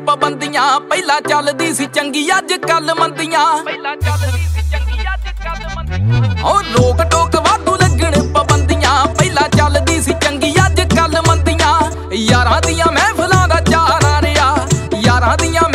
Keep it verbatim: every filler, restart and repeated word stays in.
ਪਾਬੰਦੀਆਂ। ਪਹਿਲਾਂ ਚੱਲਦੀ ਸੀ ਚੰਗੀ ਅੱਜ ਕੱਲ ਮੰਦੀਆਂ। ਪਹਿਲਾਂ ਚੱਲਦੀ ਸੀ ਚੰਗੀ ਅੱਜ ਕੱਲ ਮੰਦੀਆਂ। ਓ ਰੋਕ ਟੋਕ ਵਾਧੂ ਲੱਗਣ ਪਾਬੰਦੀਆਂ। ਪਹਿਲਾਂ ਚੱਲਦੀ ਸੀ ਚੰਗੀ ਅੱਜ ਕੱਲ ਮੰਦੀਆਂ। ਯਾਰਾਂ ਦੀਆਂ ਮਹਿਫਲਾਂ ਦਾ ਚਾਰ ਆ ਰਿਹਾ, ਯਾਰਾਂ ਦੀਆਂ